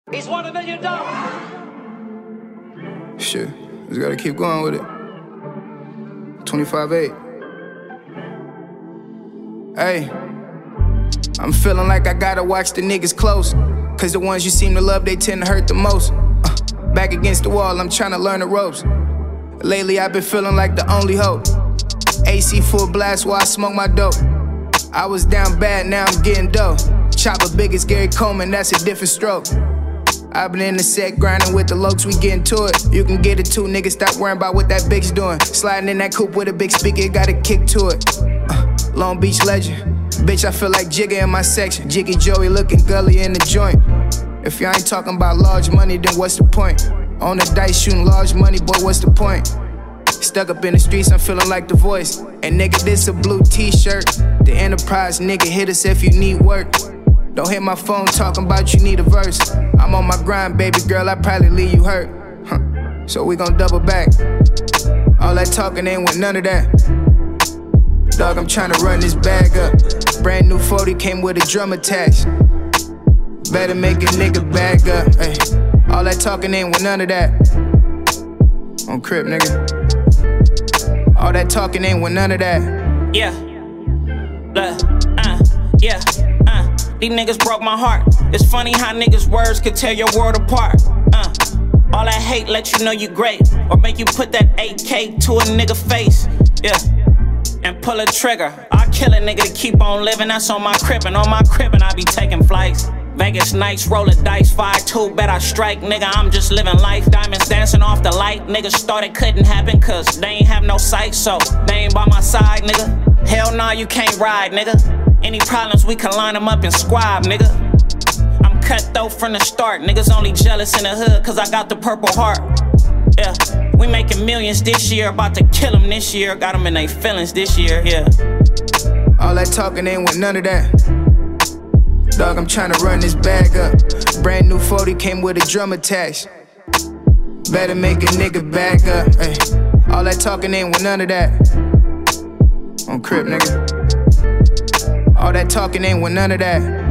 He's won $1 million. Shit, just gotta keep going with it. 25-8. Hey, I'm feeling like I gotta watch the niggas close, cause the ones you seem to love, they tend to hurt the most. Back against the wall, I'm trying to learn the ropes. Lately, I've been feeling like the only hope. AC full blast while I smoke my dope. I was down bad, now I'm getting dope. Chopper big as Gary Coleman, that's a different stroke. I've been in the set grinding with the lokes, we getting to it. You can get it too, nigga, stop worrying about what that bitch doing. Sliding in that coupe with a big speaker, it got a kick to it. Long Beach legend. Bitch, I feel like Jigga in my section. Jiggy Joey looking gully in the joint. If y'all ain't talking about large money, then what's the point? On the dice shooting large money, boy, what's the point? Stuck up in the streets, I'm feeling like The Voice. And nigga, this a blue t-shirt. The Enterprise, nigga, hit us if you need work. Don't hit my phone talking about you need a verse. I'm on my grind, baby girl, I probably leave you hurt. So we gon' double back. All that talking ain't with none of that. Dog, I'm tryna run this bag up. Brand new 40 came with a drum attached. Better make a nigga bag up. Ay. All that talking ain't with none of that. On Crip, nigga. All that talking ain't with none of that. Yeah. Yeah. These niggas broke my heart. It's funny how niggas' words could tear your world apart. All that hate let you know you great, or make you put that AK to a nigga face. Yeah. And pull a trigger. I kill a nigga to keep on living. That's on my crippin'. On my crippin', I be taking flights. Vegas nights, roll a dice, 5-2, bet I strike, nigga, I'm just living life. Diamonds dancing off the light, niggas thought it couldn't happen, cause they ain't have no sight, so they ain't by my side, nigga. Hell nah, you can't ride, nigga. Any problems, we can line them up and squab, nigga. I'm cutthroat from the start, niggas only jealous in the hood, cause I got the Purple Heart. Yeah, we making millions this year, about to kill them this year, got them in their feelings this year, yeah. All that talking ain't with none of that. Dog, I'm tryna run this bag up. Brand new 40 came with a drum attached. Better make a nigga bag up. Ay. All that talking ain't with none of that. On Crip, nigga. All that talking ain't with none of that.